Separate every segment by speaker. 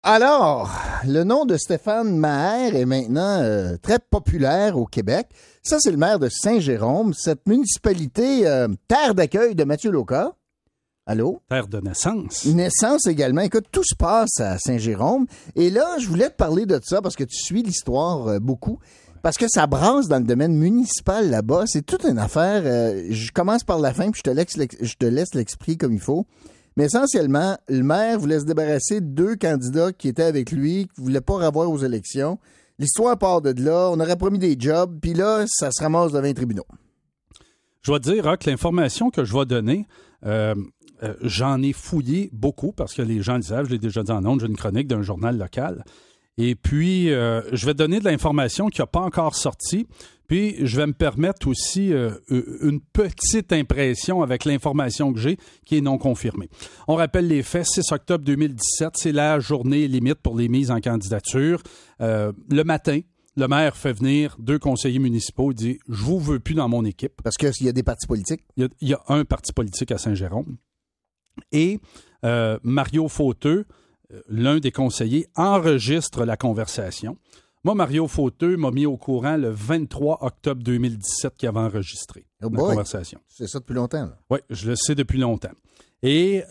Speaker 1: Alors, le nom de Stéphane Maher est maintenant très populaire au Québec. Ça, c'est le maire de Saint-Jérôme, cette municipalité terre d'accueil de Mathieu Lauca. Allô?
Speaker 2: Terre de naissance.
Speaker 1: Naissance également. Écoute, tout se passe à Saint-Jérôme. Et là, je voulais te parler de ça parce que tu suis l'histoire beaucoup. Parce que ça brasse dans le domaine municipal là-bas. C'est toute une affaire. Je commence par la fin, puis je te laisse l'expliquer comme il faut. Mais essentiellement, le maire voulait se débarrasser de 2 candidats qui étaient avec lui, qui ne voulaient pas revoir aux élections. L'histoire part de là. On aurait promis des jobs, puis là, ça se ramasse devant les tribunaux.
Speaker 2: Je dois te dire, que l'information que je vais donner, j'en ai fouillé beaucoup, parce que les gens le savent, je l'ai déjà dit en ondes, j'ai une chronique d'un journal local. Et puis, je vais donner de l'information qui n'a pas encore sorti. Puis, je vais me permettre aussi une petite impression avec l'information que j'ai qui est non confirmée. On rappelle les faits, 6 octobre 2017, c'est la journée limite pour les mises en candidature. Le matin, le maire fait venir 2 conseillers municipaux et dit « Je vous veux plus dans mon équipe ».
Speaker 1: Parce qu'il y a des partis politiques.
Speaker 2: Il y a un parti politique à Saint-Jérôme. Et Mario Fauteux, l'un des conseillers, enregistre la conversation. Moi, Mario Fauteux m'a mis au courant le 23 octobre 2017 qu'il avait enregistré la conversation.
Speaker 1: C'est ça depuis longtemps, là.
Speaker 2: Oui, je le sais depuis longtemps. Et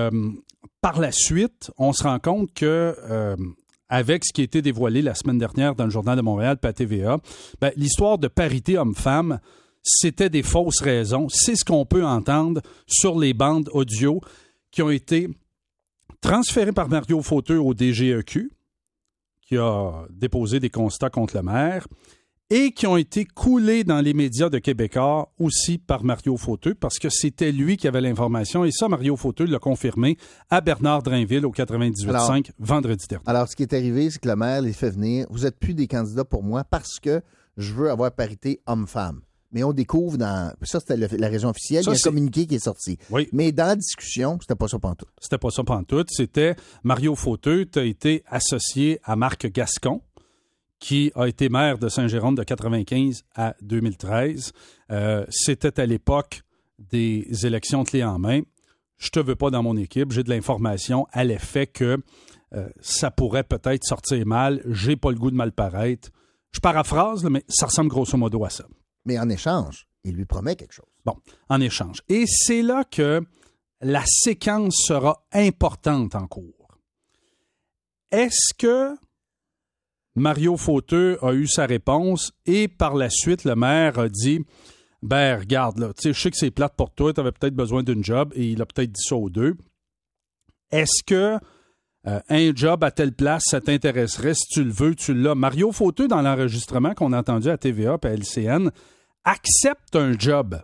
Speaker 2: par la suite, on se rend compte que avec ce qui a été dévoilé la semaine dernière dans le Journal de Montréal puis à TVA, l'histoire de parité homme-femme, c'était des fausses raisons. C'est ce qu'on peut entendre sur les bandes audio qui ont été transférées par Mario Fauteux au DGEQ, qui a déposé des constats contre le maire, et qui ont été coulés dans les médias de Québécois aussi par Mario Fauteux, parce que c'était lui qui avait l'information, et ça, Mario Fauteux l'a confirmé à Bernard Drainville au 98.5 vendredi dernier.
Speaker 1: Alors, ce qui est arrivé, c'est que le maire les fait venir. Vous n'êtes plus des candidats pour moi parce que je veux avoir parité homme-femme. Mais on découvre dans... Ça, c'était la raison officielle. Il y a un communiqué qui est sorti.
Speaker 2: Oui.
Speaker 1: Mais dans la discussion, c'était pas ça pantoute.
Speaker 2: C'était pas ça pantoute. C'était Mario Fauteux, tu as été associé à Marc Gascon, qui a été maire de Saint-Jérôme de 1995 à 2013. C'était à l'époque des élections clés en main. Je te veux pas dans mon équipe. J'ai de l'information à l'effet que ça pourrait peut-être sortir mal. J'ai pas le goût de mal paraître. Je paraphrase, là, mais ça ressemble grosso modo à ça.
Speaker 1: Mais en échange, il lui promet quelque chose.
Speaker 2: Bon, en échange. Et c'est là que la séquence sera importante en cours. Est-ce que Mario Fauteux a eu sa réponse et par la suite, le maire a dit « Ben, regarde, là, je sais que c'est plate pour toi, tu avais peut-être besoin d'une job et il a peut-être dit ça aux 2. Est-ce que un job à telle place, ça t'intéresserait? Si tu le veux, tu l'as. » Mario Fauteux, dans l'enregistrement qu'on a entendu à TVA et à LCN, accepte un job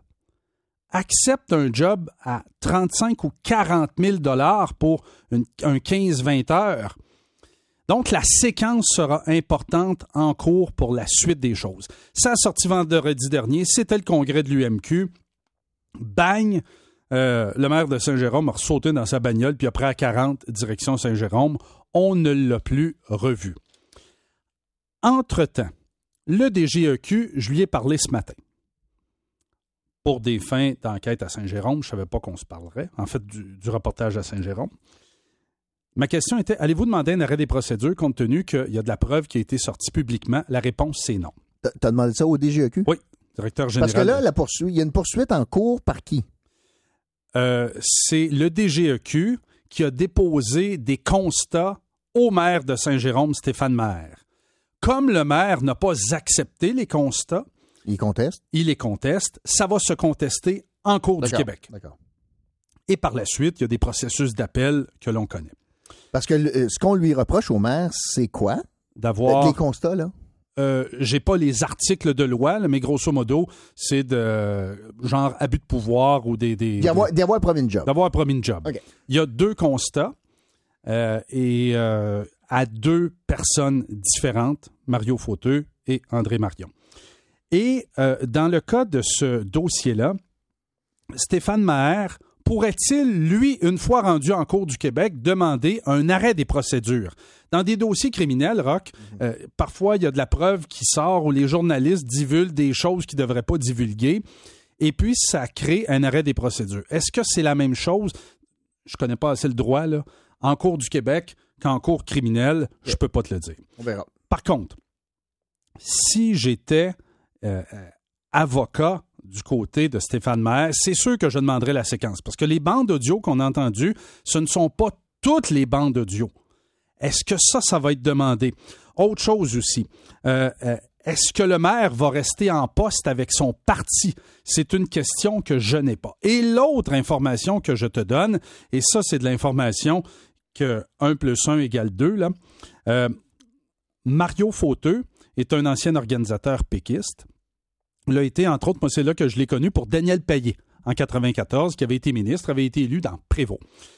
Speaker 2: à 35 ou 40 000 $ pour un 15-20 heures. Donc, la séquence sera importante en cours pour la suite des choses. Ça a sorti vendredi dernier, c'était le congrès de l'UMQ. Bang! Le maire de Saint-Jérôme a sauté dans sa bagnole, puis après à 40, direction Saint-Jérôme, on ne l'a plus revu. Entre-temps, le DGEQ, je lui ai parlé ce matin. Pour des fins d'enquête à Saint-Jérôme, je ne savais pas qu'on se parlerait, en fait, du reportage à Saint-Jérôme. Ma question était, allez-vous demander un arrêt des procédures compte tenu qu'il y a de la preuve qui a été sortie publiquement? La réponse, c'est non.
Speaker 1: T'as demandé ça au DGEQ?
Speaker 2: Oui, directeur général.
Speaker 1: Parce que là, il y a une poursuite en cours par qui?
Speaker 2: C'est le DGEQ qui a déposé des constats au maire de Saint-Jérôme, Stéphane Maher. Comme le maire n'a pas accepté les constats, il les conteste. Ça va se contester en cours du Québec.
Speaker 1: D'accord.
Speaker 2: Et par la suite, il y a des processus d'appel que l'on connaît.
Speaker 1: Parce que ce qu'on lui reproche au maire, c'est quoi?
Speaker 2: D'avoir...
Speaker 1: Les constats, là?
Speaker 2: J'ai pas les articles de loi, là, mais grosso modo, c'est de genre abus de pouvoir ou d'y
Speaker 1: avoir promis une job.
Speaker 2: D'avoir promis une job.
Speaker 1: Okay.
Speaker 2: Il y a 2 constats et à 2 personnes différentes, Mario Fauteux et André Marion. Et dans le cas de ce dossier-là, Stéphane Maher pourrait-il, lui, une fois rendu en cour du Québec, demander un arrêt des procédures? Dans des dossiers criminels, Roch, parfois, il y a de la preuve qui sort où les journalistes divulguent des choses qu'ils ne devraient pas divulguer, et puis ça crée un arrêt des procédures. Est-ce que c'est la même chose? Je ne connais pas assez le droit, là. En cour du Québec, qu'en cours criminel, je peux pas te le dire.
Speaker 1: On verra.
Speaker 2: Par contre, si j'étais avocat du côté de Stéphane Maire, c'est sûr que je demanderais la séquence. Parce que les bandes audio qu'on a entendues, ce ne sont pas toutes les bandes audio. Est-ce que ça va être demandé? Autre chose aussi, est-ce que le maire va rester en poste avec son parti? C'est une question que je n'ai pas. Et l'autre information que je te donne, et ça, c'est de l'information que 1 + 1 = 2, là. Mario Fauteux est un ancien organisateur péquiste. Il a été, entre autres, moi, c'est là que je l'ai connu pour Daniel Payet, en 1994, qui avait été ministre, avait été élu dans Prévost.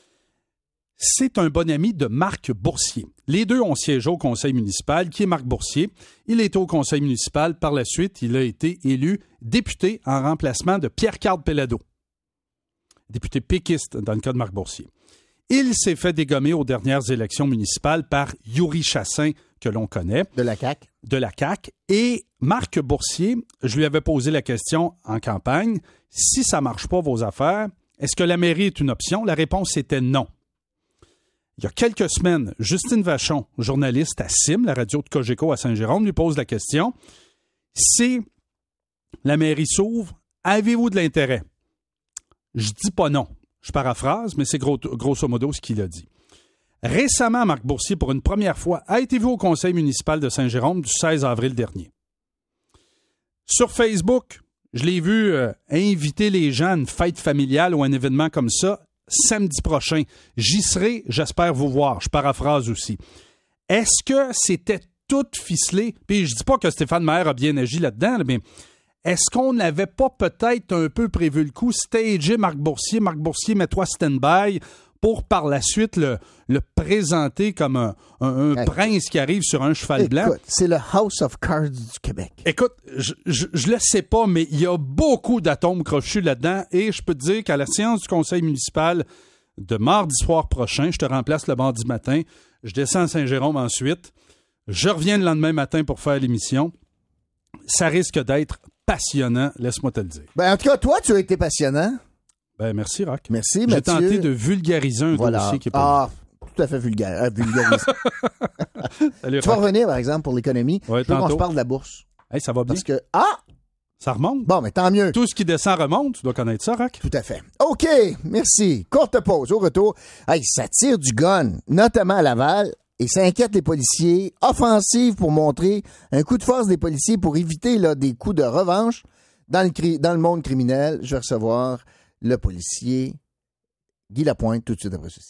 Speaker 2: C'est un bon ami de Marc Boursier. Les deux ont siégé au conseil municipal, qui est Marc Boursier. Il était au conseil municipal. Par la suite, il a été élu député en remplacement de Pierre-Carl Péladeau, député péquiste dans le cas de Marc Boursier. Il s'est fait dégommer aux dernières élections municipales par Yuri Chassin, que l'on connaît.
Speaker 1: De la CAQ.
Speaker 2: De la CAQ. Et Marc Boursier, je lui avais posé la question en campagne, si ça ne marche pas vos affaires, est-ce que la mairie est une option? La réponse était non. Il y a quelques semaines, Justine Vachon, journaliste à CIM, la radio de Cogeco à Saint-Jérôme, lui pose la question, si la mairie s'ouvre, avez-vous de l'intérêt? Je dis pas non. Je paraphrase, mais c'est grosso modo ce qu'il a dit. Récemment, Marc Boursier, pour une première fois, a été vu au conseil municipal de Saint-Jérôme du 16 avril dernier. Sur Facebook, je l'ai vu inviter les gens à une fête familiale ou à un événement comme ça samedi prochain. J'y serai, j'espère vous voir. Je paraphrase aussi. Est-ce que c'était tout ficelé? Puis je dis pas que Stéphane Maire a bien agi là-dedans, mais est-ce qu'on n'avait pas peut-être un peu prévu le coup, stager Marc Boursier, mets-toi stand-by, pour par la suite le présenter comme un prince qui arrive sur un cheval blanc?
Speaker 1: Écoute, c'est le House of Cards du Québec.
Speaker 2: Écoute, je le sais pas, mais il y a beaucoup d'atomes crochus là-dedans et je peux te dire qu'à la séance du conseil municipal de mardi soir prochain, je te remplace le mardi matin, je descends à Saint-Jérôme ensuite, je reviens le lendemain matin pour faire l'émission. Ça risque d'être passionnant, laisse-moi te le dire.
Speaker 1: Ben, en tout cas, toi, tu as été passionnant.
Speaker 2: Ben, merci, Roch.
Speaker 1: Merci,
Speaker 2: J'ai
Speaker 1: Mathieu.
Speaker 2: tenté de vulgariser un dossier qui est pas...
Speaker 1: Tout à fait vulgarisé.
Speaker 2: Salut,
Speaker 1: Tu vas revenir, par exemple, pour l'économie.
Speaker 2: Ouais,
Speaker 1: je veux qu'on se parle de la bourse.
Speaker 2: Hey, ça va bien.
Speaker 1: Parce que,
Speaker 2: ça remonte.
Speaker 1: Bon, mais tant mieux.
Speaker 2: Tout ce qui descend remonte. Tu dois connaître ça, Roch.
Speaker 1: Tout à fait. OK, merci. Courte pause. Au retour, ça tire du gun, notamment à Laval, et ça inquiète les policiers. Offensive pour montrer un coup de force des policiers pour éviter là, des coups de revanche dans le monde criminel. Je vais recevoir le policier Guy Lapointe tout de suite après ceci.